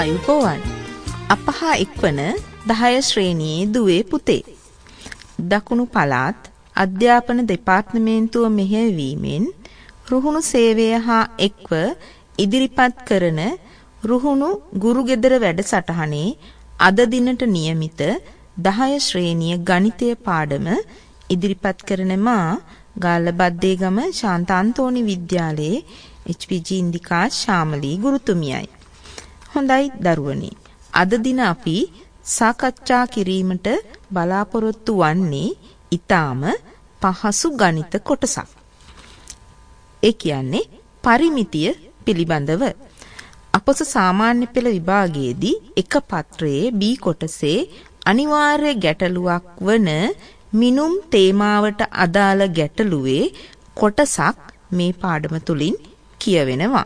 අයුබෝවන් අප හා එක්වන 10 ශ්‍රේණියේ දුවේ පුතේ දකුණු පළාත් අධ්‍යාපන දෙපාර්තමේන්තුව මෙහෙයවීමෙන් රුහුණු සේවය හා එක්ව ඉදිරිපත් කරන රුහුණු ගුරුගෙදර වැඩසටහනේ අද දිනට නියමිත 10 ශ්‍රේණිය ගණිතය පාඩම ඉදිරිපත් කරන මා ගාල්ලබද්දේගම ශාන්ත අන්තෝනි විද්‍යාලයේ HPG ඉන්දිකා ශාමලී ගුරුතුමියයි. හොඳයි දරුවනි. අද දින අපි සාකච්ඡා කිරීමට බලාපොරොත්තු වන්නේ ඊටාම පහසු ගණිත කොටසක්. ඒ කියන්නේ පරිමිතිය පිළිබඳව. අපොස සාමාන්‍ය පෙළ විභාගයේදී එක පත්‍රයේ B කොටසේ අනිවාර්ය ගැටලුවක් වන මිනුම් තේමාවට අදාළ ගැටලුවේ කොටසක් මේ පාඩම තුලින් කියවෙනවා.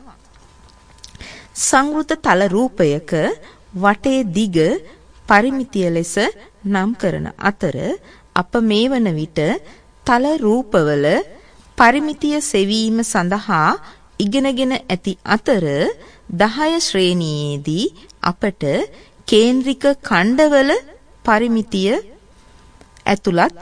සංවෘත තල රූපයක වටේ දිග පරිමිතිය ලෙස නම් කරන අතර අප මේ වන විට තල රූපවල පරිමිතිය සෙවීම සඳහා ඉගෙනගෙන ඇති අතර 10 ශ්‍රේණියේදී අපට කේන්ද්‍රික ඛණ්ඩවල පරිමිතිය ඇතුළත්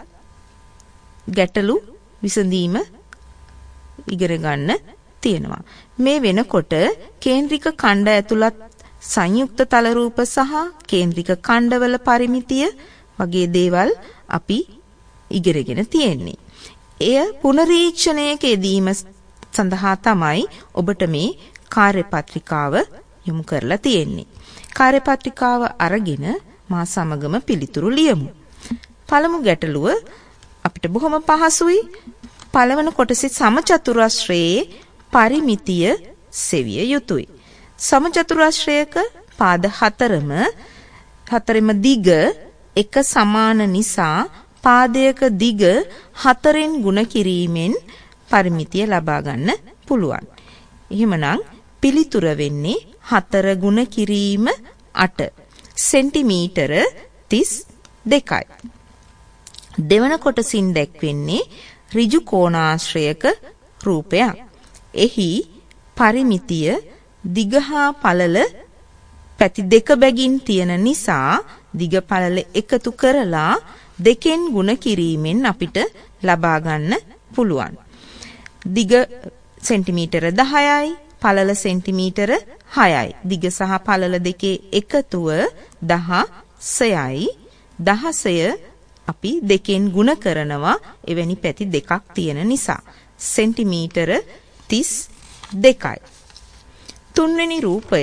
ගැටලු විසඳීම ඉගෙන ගන්න තියෙනවා. මේ වෙනකොට කේන්ද්‍රික ඛණ්ඩ ඇතුළත් සංයුක්ත තල රූප සහ කේන්ද්‍රික ඛණ්ඩවල පරිමිතිය වගේ දේවල් අපි ඉගෙනගෙන තියෙන්නේ. එය පුනරීක්ෂණයක යෙදීම සඳහා තමයි ඔබට මේ කාර්යපත්‍රිකාව යොමු කරලා තියෙන්නේ. කාර්යපත්‍රිකාව අරගෙන මා සමගම පිළිතුරු ලියමු. පළමු ගැටලුව අපිට බොහොම පහසුයි. පළවන කොටසේ සමචතුරස්‍රයේ පරිමිතිය සෙවිය යුතුයි. සමචතුරස්‍රයක පාද හතරෙම දිග එක සමාන නිසා පාදයක දිග 4න් ගුණ කිරීමෙන් පරිමිතිය ලබා ගන්න පුළුවන්. එහෙමනම් පිළිතුර වෙන්නේ 4 ගුණ කිරීම 8 සෙන්ටිමීටර 32යි. දෙවන කොටසින් දැක්වෙන්නේ ඍජු කෝණාශ්‍රයක රූපයක්. එහි පරිමිතිය දිග හා පළල පැති දෙක බැගින් තියෙන නිසා දිග පළල එකතු කරලා දෙකෙන් ගුණ කිරීමෙන් අපිට ලබා ගන්න පුළුවන්. දිග සෙන්ටිමීටර 10යි, පළල සෙන්ටිමීටර 6යි. දිග සහ පළල දෙකේ එකතුව 16යි. 16 අපි දෙකෙන් ගුණ කරනවා එවැනි පැති දෙකක් තියෙන නිසා සෙන්ටිමීටර 32යි. තුන්වෙනි රූපය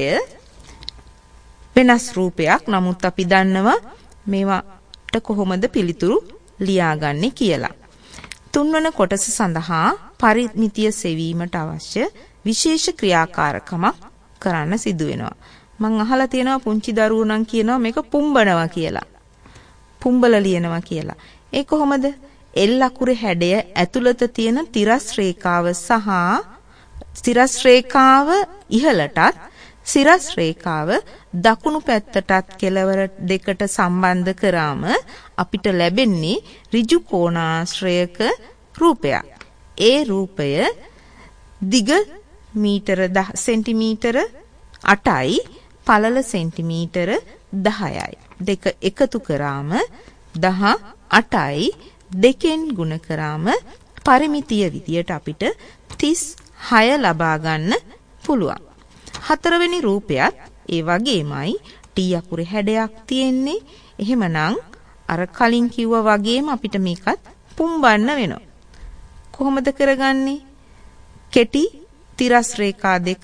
වෙනස් රූපයක්. නමුත් අපි දන්නවා මේවට කොහොමද පිළිතුරු ලියාගන්නේ කියලා. තුන්වන කොටස සඳහා පරිමිතිය සෙවීමට අවශ්‍ය විශේෂ ක්‍රියාකාරකමක් කරන්න සිදු වෙනවා. මම අහලා තියෙනවා පුංචි දරුවෝ නම් කියනවා මේක පුම්බනවා කියලා. පුම්බල ලියනවා කියලා. ඒ කොහොමද? එල් අකුරේ හැඩය ඇතුළත තියෙන තිරස් රේඛාව සහ තිරස් රේඛාව ඉහළටත් සිරස් රේඛාව දකුණු පැත්තටත් කෙළවර දෙකට සම්බන්ධ කරාම අපිට ලැබෙන්නේ ඍජු කෝණාශ්‍රයක රූපයක්. ඒ රූපය දිග සෙන්ටිමීටර 8යි, පළල සෙන්ටිමීටර 10යි. දෙක එකතු කරාම 18යි. දෙකෙන් ගුණ කරාම පරිමිතිය විදියට අපිට 36 ලබා ගන්න පුළුවන්. හතරවෙනි රූපයත් ඒ වගේමයි T අකුරේ හැඩයක් තියෙන්නේ. එහෙමනම් අර කලින් කිව්වා වගේම අපිට මේකත් පුම්බන්න වෙනවා. කොහොමද කරගන්නේ? කෙටි තිරස් රේඛා දෙක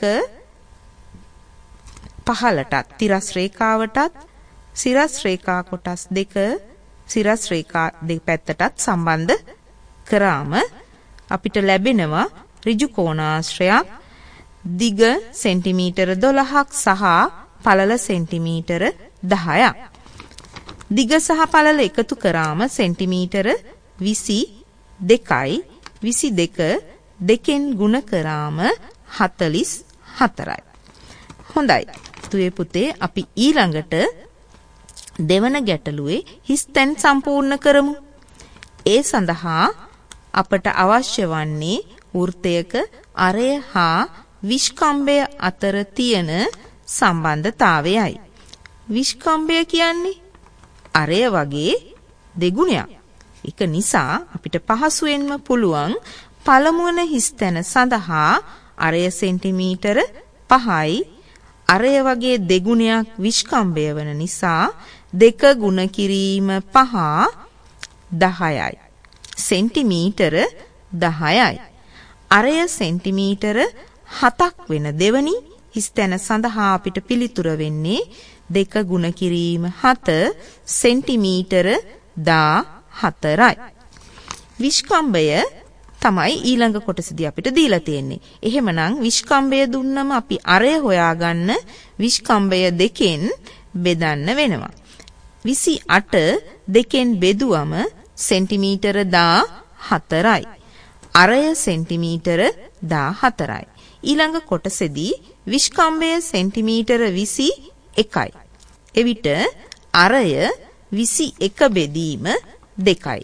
පහළටත් තිරස් රේඛාවටත් සිරස් රේඛා කොටස් දෙක සිරස් රේඛා දෙපැත්තටත් සම්බන්ධ කරාම අපිට ලැබෙනවා ඍජු කෝණාශ්‍රයක්. දිග සෙන්ටිමීටර 12ක් සහ පළල සෙන්ටිමීටර 10ක්. දිග සහ පළල එකතු කරාම සෙන්ටිමීටර 22යි. 22 දෙකෙන් ගුණ කරාම 44යි. හොඳයි. දුවේ පුතේ අපි ඊළඟට දෙවන ගැටලුවේ හිස්තැන් සම්පූර්ණ කරමු. ඒ සඳහා අපට අවශ්‍ය වන්නේ වෘත්තයක අරය හා විස්කම්භය අතර තියෙන සම්බන්ධතාවයයි. විස්කම්භය කියන්නේ අරය වගේ දෙගුණයක්. ඒක නිසා අපිට පහසුවෙන්ම පුළුවන් පළමුවන හිස්තැන සඳහා අරය සෙන්ටිමීටර 5යි. අරය වගේ දෙගුණයක් විස්කම්භය වන නිසා 2 ගුණ කිරීම 5 10යි. සෙන්ටිමීටර 10යි. අරය සෙන්ටිමීටර 7ක් වෙන දෙවනි හිස්තැන සඳහා අපිට පිළිතුර වෙන්නේ 2 ගුණ කිරීම 7 සෙන්ටිමීටර 14යි. විස්කම්භය තමයි ඊළඟ කොටසදී අපිට දීලා තියෙන්නේ. එහෙමනම් විස්කම්භය දුන්නම අපි අරය හොයාගන්න විස්කම්භය දෙකෙන් බෙදන්න වෙනවා. 28 දෙකෙන් බෙදුවම සෙන්ටිමීටර 14යි. අරය සෙන්ටිමීටර 14යි. ඊළඟ කොටසේදී විස්කම්භය සෙන්ටිමීටර 21යි. එවිට අරය 21 බෙදීම 2යි.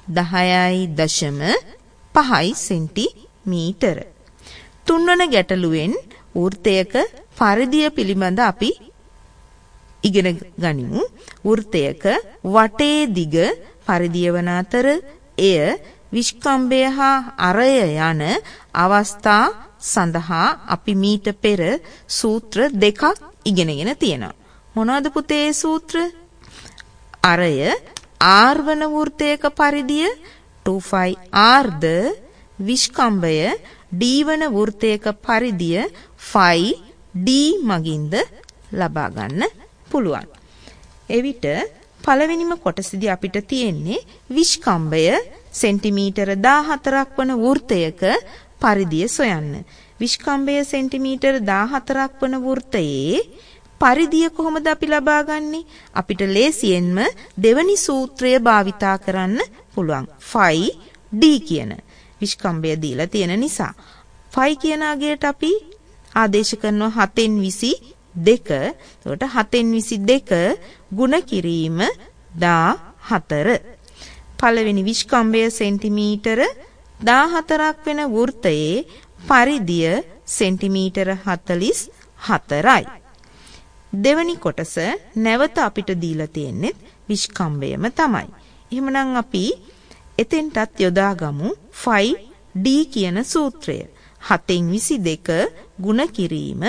10.5යි සෙන්ටිමීටර. තුන්වන ගැටලුවෙන් වෘත්තයක පරිධිය පිළිබඳ අපි ඉගෙන ගනිමු. වෘත්තයක වටේ දිග පරිධිය වන අතර එය විස්කම්භය හා අරය යන අවස්ථා සඳහා අපි මීට පෙර සූත්‍ර දෙකක් ඉගෙනගෙන තියෙනවා. මොනවද පුතේ සූත්‍ර? අරය R වන වෘත්තයක පරිධිය 2πr ද විස්කම්භය D වන වෘත්තයක පරිධිය 5d මගින්ද ලබා ගන්න පුළුවන්. එවිට පළවෙනිම කොටසදී අපිට තියෙන්නේ විස්කම්භය සෙන්ටිමීටර 14ක් වන වෘත්තයක පරිධිය සොයන්න. විස්කම්භය සෙන්ටිමීටර 14ක් වන වෘත්තයේ පරිධිය කොහොමද අපි ලබා ගන්නේ? අපිට ලේසියෙන්ම දෙවනි සූත්‍රය භාවිතා කරන්න පුළුවන්. 5d කියන විස්කම්භය දීලා තියෙන නිසා 5 කියන අගයට අපි ආදේශ කරනවා 7න් 22. එතකොට 7න් 22 ගුණ කිරීම 14. පළවෙනි විස්කම්භය සෙන්ටිමීටර 14ක් වෙන වෘත්තයේ පරිධිය සෙන්ටිමීටර 44යි. දෙවනි කොටස නැවත අපිට දීලා තියෙන්නේ විස්කම්භයම තමයි. එහෙමනම් අපි එතෙන්ටත් යොදාගමු 5d කියන සූත්‍රය. 7න් 22 ගුණ කිරීම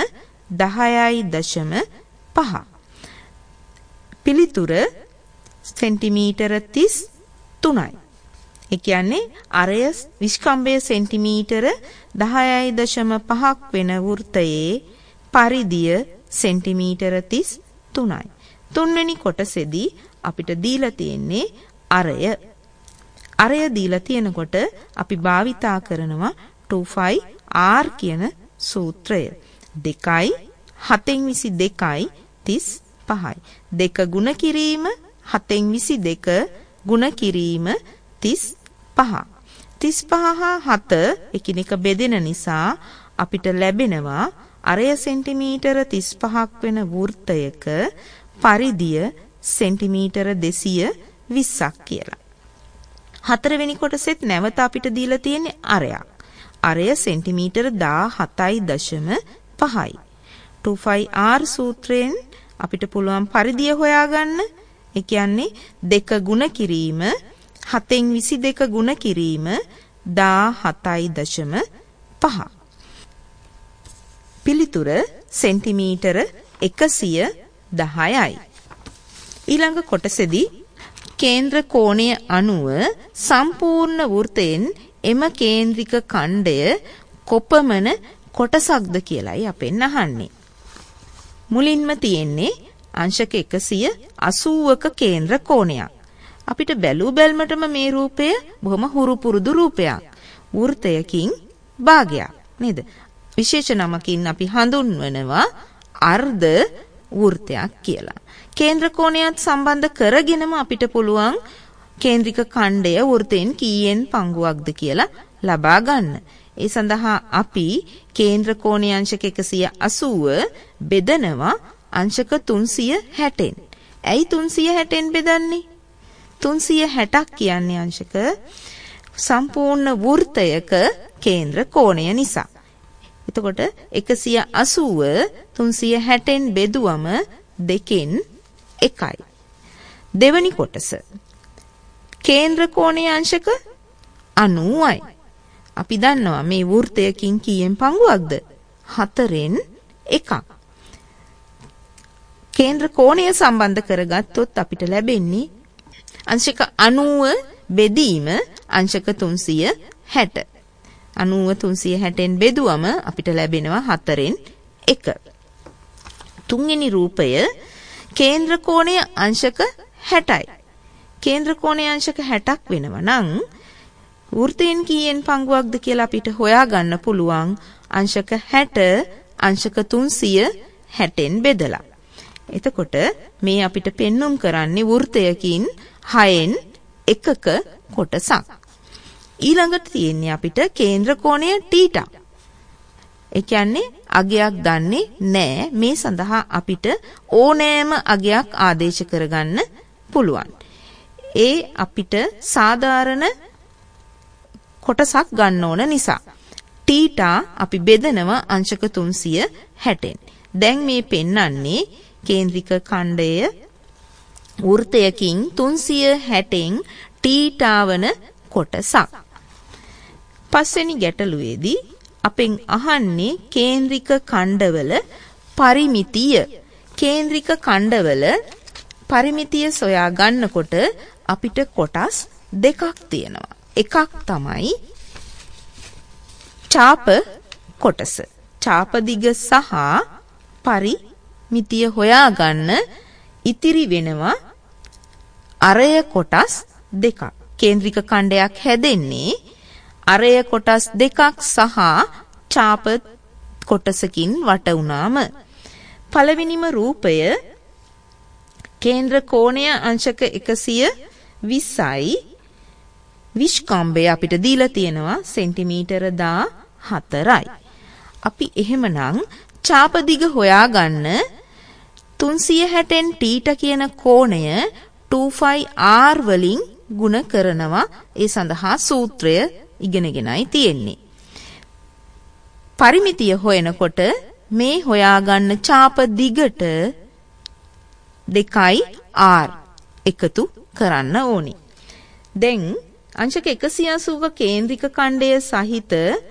10.5. පිළිතුර සෙන්ටිමීටර 33යි. ඒ කියන්නේ අරය විස්කම්භය සෙන්ටිමීටර 10.5ක් වෙන වෘත්තයේ පරිධිය සෙන්ටිමීටර 33යි. තුන්වෙනි කොටසේදී අපිට දීලා තියෙන්නේ අරය. අරය දීලා තියෙනකොට අපි භාවිතා කරනවා 2πr කියන සූත්‍රය. 2යි 7න් 22යි 35යි. 2 ගුණ කිරීම 7න් 22 ගුණ කිරීම 35. 35 හා 7 එකිනෙක බෙදෙන නිසා අපිට ලැබෙනවා අරය සෙන්ටිමීටර 35ක් වෙන වෘත්තයක පරිධිය සෙන්ටිමීටර 220ක් කියලා. හතරවෙනි කොටසෙත් නැවත අපිට දීලා තියෙන්නේ අරයක්. අරය සෙන්ටිමීටර 17.5යි. 2πr සූත්‍රයෙන් අපිට පුළුවන් පරිධිය හොයාගන්න. ඒ කියන්නේ 2 ගුණ කිරීම 7න් 22 ගුණ කිරීම 17.5. පිළිතුර සෙන්ටිමීටර 110යි. ඊළඟ කොටසේදී කේන්ද්‍ර කෝණය අනුව සම්පූර්ණ වෘත්තයෙන් එම කේන්ද්‍රික ඛණ්ඩය කොපමණ කොටසක්ද කියලායි අපෙන් අහන්නේ. මුලින්ම තියෙන්නේ අංශක 180ක කේන්ද්‍ර කෝණයක්. අපිට බැලූ බැල්මටම මේ රූපය බොහොම හුරු පුරුදු රූපයක්. වෘත්තයකින් භාගයක් නේද? විශේෂ නමකින් අපි හඳුන්වනවා අර්ධ වෘත්තයක් කියලා. කේන්ද්‍ර කෝණයත් සම්බන්ධ කරගෙනම අපිට පුළුවන් කේන්ද්‍රික ඛණ්ඩය වෘත්තයෙන් කීයෙන් පංගුවක්ද කියලා ලබා ගන්න. ඒ සඳහා අපි කේන්ද්‍ර කෝණයේ අංශක 180 බෙදනවා අංශක 360න්. ඇයි 360න් බෙදන්නේ? 360ක් කියන්නේ අංශක සම්පූර්ණ වෘත්තයක කේන්ද්‍ර කෝණය නිසා. එතකොට 180 360න් බෙදුවම 2න් 1යි. දෙවැනි කොටස. කේන්ද්‍ර කෝණයේ අංශක 90යි. අපි දන්නවා මේ වෘත්තයකින් කීයෙන් පංගුවක්ද? 4න් 1ක්. කේන්ද්‍ර කෝණය සම්බන්ධ කරගත්තොත් අපිට ලැබෙන්නේ අංශක 90 බෙදීම අංශක 360. 90 360න් බෙදුවම අපිට ලැබෙනවා 4න් 1. තුන්වෙනි රූපය කේන්ද්‍ර කෝණය අංශක 60යි. කේන්ද්‍ර කෝණය අංශක 60ක් වෙනවා නම් වෘත්තයෙන් කීයෙන් පංගුවක්ද කියලා අපිට හොයාගන්න පුළුවන් අංශක 60 අංශක 360න් බෙදලා. එතකොට මේ අපිට පෙන්눔 කරන්නේ වෘත්තයකින් 6න් 1ක කොටසක්. ඊළඟට තියෙන්නේ අපිට කේන්ද්‍ර කෝණය θ. ඒ කියන්නේ අගයක් දන්නේ නැහැ. මේ සඳහා අපිට ඕනෑම අගයක් ආදේශ කරගන්න පුළුවන්. ඒ අපිට සාධාරණ කොටසක් ගන්න ඕන නිසා θ අපි බෙදනවා අංශක 360න්. දැන් මේ පෙන්වන්නේ කේන්ද්‍රික ඛණ්ඩය වෘත්තයකින් 360න් θ වන කොටසක්. පස්වෙනි ගැටලුවේදී අපෙන් අහන්නේ කේන්ද්‍රික ඛණ්ඩවල පරිමිතිය. කේන්ද්‍රික ඛණ්ඩවල පරිමිතිය සොයා ගන්නකොට අපිට කොටස් දෙකක් තියෙනවා. එකක් තමයි ඡාප කොටස. ඡාප දිග සහ පරිමිතිය හොයාගන්න ඉතිරි වෙනවා අරය කොටස් දෙකක්. කේන්ද්‍රික ඛණ්ඩයක් හැදෙන්නේ අරය කොටස් දෙකක් සහ ඡාප කොටසකින් වට වුණාම. පළවෙනිම රූපය කේන්ද්‍ර කෝණය අංශක 120යි. විස්කම්බය අපිට දීලා තියෙනවා සෙන්ටිමීටර 14යි. අපි එහෙමනම් ඡාප දිග හොයාගන්න 360න් θ කියන කෝණය 2πr වලින් ගුණ කරනවා. ඒ සඳහා සූත්‍රය ඉගෙනගෙනයි තියෙන්නේ. පරිමිතිය හොයනකොට මේ හොයාගන්න ඡාප දිගට 2r එකතු කරන්න ඕනි. දැන් අංශක 180ක කේන්ද්‍රික ඛණ්ඩය සහිත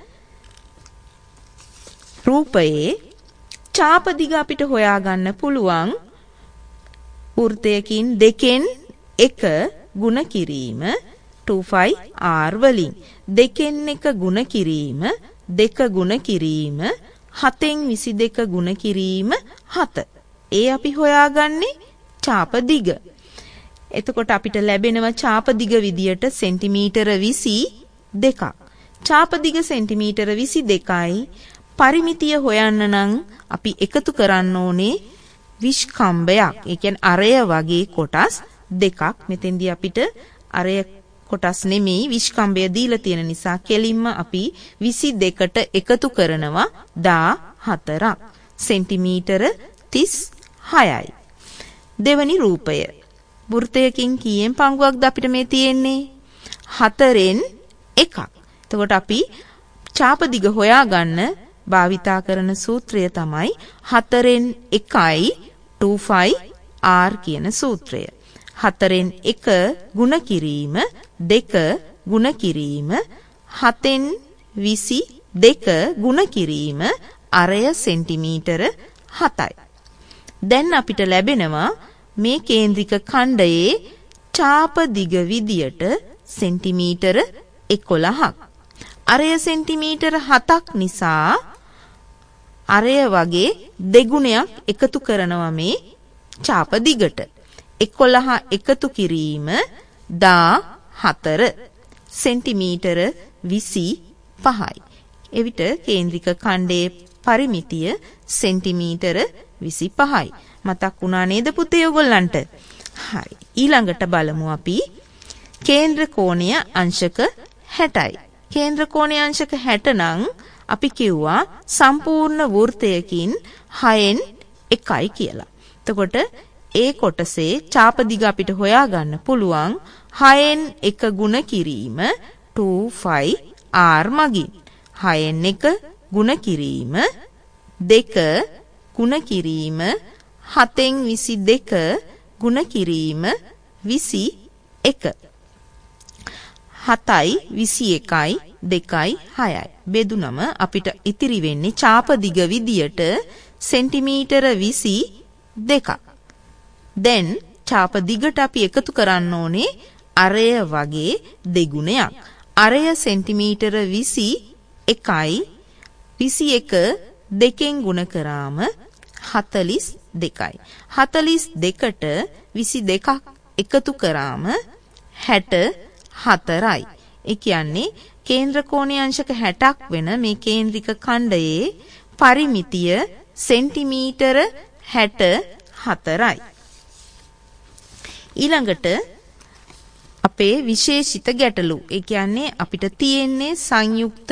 රූපයේ ඡාප දිග අපිට හොයාගන්න පුළුවන් වෘත්තයකින් 2න් 1 ගුණ කිරීම 2πr වලින්. 2න් 1 ගුණ කිරීම 2 ගුණ කිරීම 7න් 22 ගුණ කිරීම 7. ඒ අපි හොයාගන්නේ ඡාප දිග. එතකොට අපිට ලැබෙනවා ඡාප දිග විදියට සෙන්ටිමීටර 22ක්. ඡාප දිග සෙන්ටිමීටර 22යි. පරිමිතිය හොයන්න නම් අපි එකතු කරන්න ඕනේ විස්කම්බයක්. ඒ කියන්නේ අරය වගේ කොටස් දෙකක්. මෙතෙන්දී අපිට අරය කොටස් නෙමෙයි විස්කම්බය දීලා තියෙන නිසා කෙලින්ම අපි 22ට එකතු කරනවා 14ක්. සෙන්ටිමීටර 36යි. දෙවැනි රූපය. වෘත්තයකින් කීයෙන් පංගුවක්ද අපිට මේ තියෙන්නේ? 4න් 1ක්. එතකොට අපි ඡාප දිග හොයාගන්න භාවිතා කරන සූත්‍රය තමයි 4න් 1යි 2πr කියන සූත්‍රය. 4න් 1 ගුණ කිරීම 2 ගුණ කිරීම 7න් 22 ගුණ කිරීම අරය සෙන්ටිමීටර 7යි. දැන් අපිට ලැබෙනවා මේ කේන්ද්‍රික ඛණ්ඩයේ ඡාප දිග විදියට සෙන්ටිමීටර 11ක්. අරය සෙන්ටිමීටර 7ක් නිසා අරය වගේ දෙගුණයක් එකතු කරනවා මේ ඡාප දිගට. 11 එකතු කිරීම 14 සෙන්ටිමීටර 25යි. එවිට කේන්ද්‍රික ඛණ්ඩයේ පරිමිතිය සෙන්ටිමීටර 25යි. මතක් වුණා නේද පුතේ ඔයගොල්ලන්ට? හරි. ඊළඟට බලමු අපි කේන්ද්‍ර කෝණය අංශක 60යි. කේන්ද්‍ර කෝණය අංශක 60 නම් අපි කිව්වා සම්පූර්ණ වෘත්තයකින් 6න් 1යි කියලා. එතකොට ඒ කොටසේ ඡාප දිග අපිට හොයාගන්න පුළුවන් 6න් 1 ගුණ කිරීම 2πr මගින්. 6න් 1 ගුණ කිරීම 2 ගුණ කිරීම 7න් 22 ගුණ කිරීම 21 7යි 21යි 2යි 6යි බෙදුනම අපිට ඉතිරි වෙන්නේ ඡාප දිග විදියට සෙන්ටිමීටර 22ක්. දැන් ඡාප දිගට අපි එකතු කරන්න ඕනේ අරය වගේ දෙගුණයක්. අරය සෙන්ටිමීටර 21යි 21 දෙකෙන් ගුණ කරාම 42යි. 42ට 22ක් එකතු කරාම 64යි. ඒ කියන්නේ කේන්ද්‍ර කෝණීය අංශක 60ක් වෙන මේ කේන්ද්‍රික ඛණ්ඩයේ පරිමිතිය සෙන්ටිමීටර 64යි. ඊළඟට අපේ විශේෂිත ගැටලු. ඒ කියන්නේ අපිට තියෙන්නේ සංයුක්ත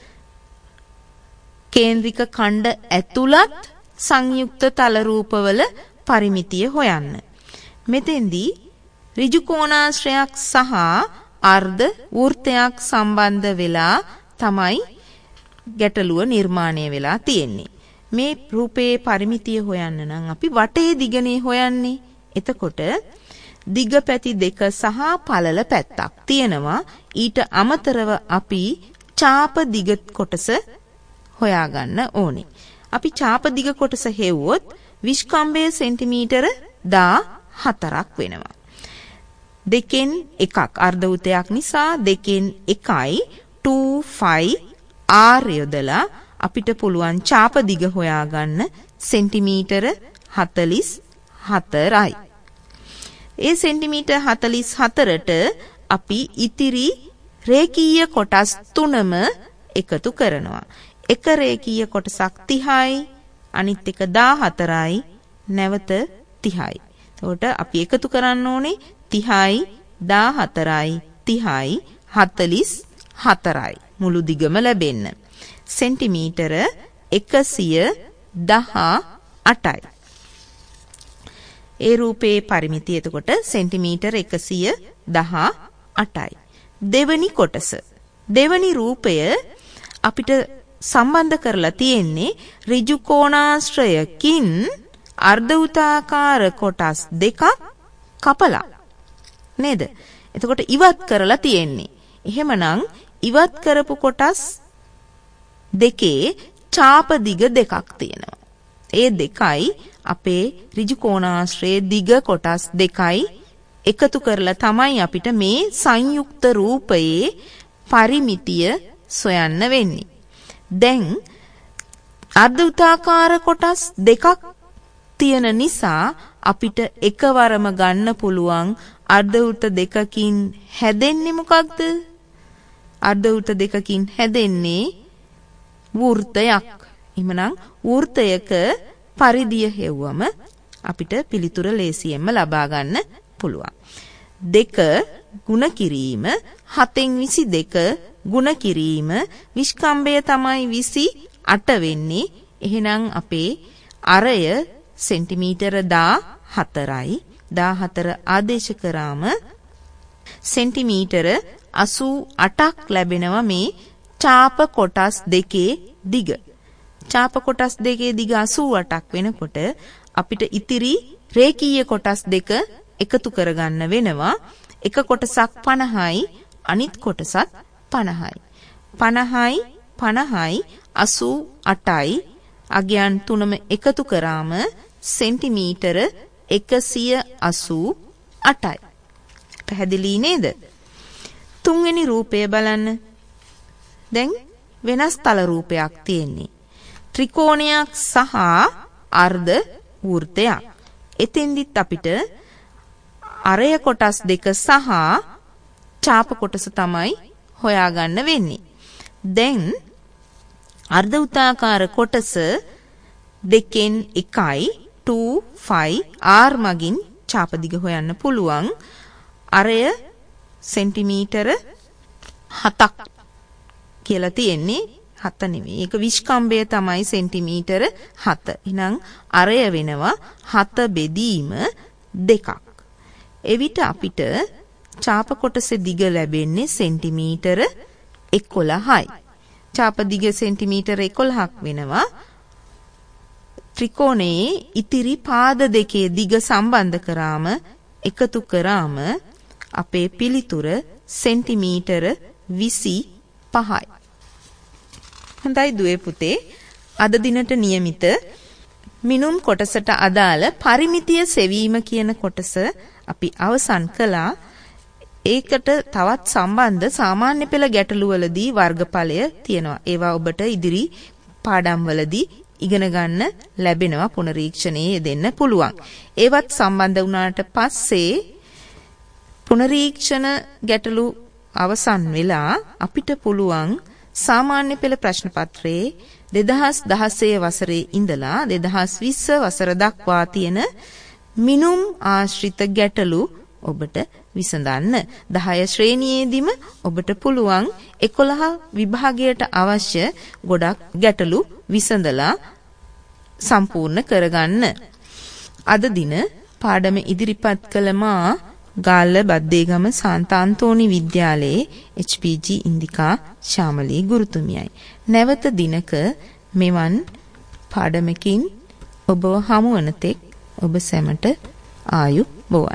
කේන්ද්‍රික ඛණ්ඩ ඇතුළත් සංයුක්ත තල රූපවල පරිමිතිය හොයන්න. මෙතෙන්දී ඍජු කෝණාශ්‍රයක් සහ අර්ධ වෘත්තයක් සම්බන්ධ වෙලා තමයි ගැටලුව නිර්මාණය වෙලා තියෙන්නේ. මේ රූපයේ පරිමිතිය හොයන්න නම් අපි වටේ දිගනේ හොයන්නේ. එතකොට දිග පැති දෙක සහ පළල පැත්තක් තියෙනවා. ඊට අමතරව අපි ඡාප දිග කොටස හොයාගන්න ඕනේ. අපි ඡාප දිග කොටස හෙව්වොත් විස්කම්භය සෙන්ටිමීටර 14ක් වෙනවා. දෙකෙන් එකක් අර්ධ වෘත්තයක් නිසා දෙකෙන් එකයි 25 r යොදලා අපිට පුළුවන් ඡාප දිග හොයාගන්න සෙන්ටිමීටර 44යි. ඒ සෙන්ටිමීටර 44ට අපි ඉතිරි රේඛීය කොටස් තුනම එකතු කරනවා. එක රේඛීය කොටසක් 30යි, අනිත් එක 14යි, නැවත 30යි. එතකොට අපි එකතු කරන්න ඕනේ 30යි, 14යි, 30යි, 44යි. මුළු දිගම ලැබෙන්න. සෙන්ටිමීටර 118යි. ඒ රූපේ පරිමිතිය එතකොට සෙන්ටිමීටර 118යි. දෙවනි කොටස. දෙවනි රූපය අපිට සම්බන්ධ කරලා තියෙන්නේ ඍජු කෝණාශ්‍රයකින් අර්ධවෘත්තාකාර කොටස් දෙකක් කපලා. නේද? එතකොට ඉවත් කරලා තියෙන්නේ. එහෙමනම් ඉවත් කරපු කොටස් දෙකේ ඡාප දිග දෙකක් තියෙනවා. ඒ දෙකයි අපේ ඍජු කෝණාශ්‍රයේ දිග කොටස් දෙකයි එකතු කරලා තමයි අපිට මේ සංයුක්ත රූපයේ පරිමිතිය සොයන්න වෙන්නේ. දැන් අර්ධවෘත්තාකාර කොටස් දෙකක් තියෙන නිසා අපිට එකවරම ගන්න පුළුවන් අර්ධවෘත්ත දෙකකින් හැදෙන්නේ මොකක්ද? අර්ධවෘත්ත දෙකකින් හැදෙන්නේ වෘත්තයක්. එහෙමනම් වෘත්තයක පරිධිය හෙව්වම අපිට පිළිතුර ලේසියෙන්ම ලබා ගන්න පුළුවන්. 2 ගුණ කිරීම 7න් 22 ගුණ කිරීම විස්කම්භය තමයි 28 වෙන්නේ. එහෙනම් අපේ අරය සෙන්ටිමීටර 14යි. 14 ආදේශ කරාම සෙන්ටිමීටර 88ක් ලැබෙනවා මේ ඡාප කොටස් දෙකේ දිග. ඡාප කොටස් දෙකේ දිග 88ක් වෙනකොට අපිට ඉතිරි රේඛීය කොටස් දෙක එකතු කරගන්න වෙනවා. එක කොටසක් 50යි, අනිත් කොටසත් 50යි. 50යි 50යි 88යි. අගයන් තුනම එකතු කරාම සෙන්ටිමීටර 188යි. පැහැදිලි නේද? තුන්වෙනි රූපය බලන්න. දැන් වෙනස් තල රූපයක් තියෙන්නේ. ත්‍රිකෝණයක් සහ අර්ධ වෘත්තයක්. එතෙන්දිත් අපිට අරය කොටස් දෙක සහ ඡාප කොටස තමයි හොයාගන්න වෙන්නේ. දැන් අර්ධවෘත්තාකාර කොටස දෙකෙන් එකයි 25 r මගින් ඡාප දිග හොයන්න පුළුවන්. අරය සෙන්ටිමීටර 7ක් කියලා තියෙන්නේ. 7 නෙවෙයි. ඒක විස්කම්භය තමයි සෙන්ටිමීටර 7. එහෙනම් අරය වෙනවා 7 බෙදීම 2ක්. එවිට අපිට ඡාප කොටසේ දිග ලැබෙන්නේ සෙන්ටිමීටර 11යි. චාප දිග සෙන්ටිමීටර 11ක් වෙනවා. ත්‍රිකෝණයේ ඉතිරි පාද දෙකේ දිග සම්බන්ධ කරාම එකතු කරාම අපේ පිළිතුර සෙන්ටිමීටර 25යි. හොඳයි දුවේ පුතේ, අද දිනට નિયમિત මිනුම් කොටසට අදාළ පරිමිතිය සෙවීම කියන කොටස අපි අවසන් කළා. ඒකට තවත් සම්බන්ධ සාමාන්‍ය පෙළ ගැටලුවලදී වර්ගඵලය තියෙනවා. ඒවා ඔබට ඉදිරි පාඩම්වලදී ඉගෙන ගන්න ලැබෙනවා. පුනරීක්ෂණයේ යෙදෙන්න පුළුවන්. ඒවත් සම්බන්ධ වුණාට පස්සේ පුනරීක්ෂණ ගැටලු අවසන් වෙලා අපිට පුළුවන් සාමාන්‍ය පෙළ ප්‍රශ්න පත්‍රයේ 2016 වසරේ ඉඳලා 2020 වසර දක්වා තියෙන මිනුම් ආශ්‍රිත ගැටලු ඔබට විසඳන්න. 10 ශ්‍රේණියේදීම ඔබට පුළුවන් 11 විභාගයට අවශ්‍ය ගොඩක් ගැටලු විසඳලා සම්පූර්ණ කරගන්න. අද දින පාඩම ඉදිරිපත් කළ මා ගාල්ල බද්දේගම සාන්තාන්තෝනි විද්‍යාලයේ HPG ඉන්දිකා ශාමලී ගුරුතුමියයි. නැවත දිනක මෙවන් පාඩමකින් ඔබව හමුවන තෙක් ඔබ සැමට ආයුබෝවන්.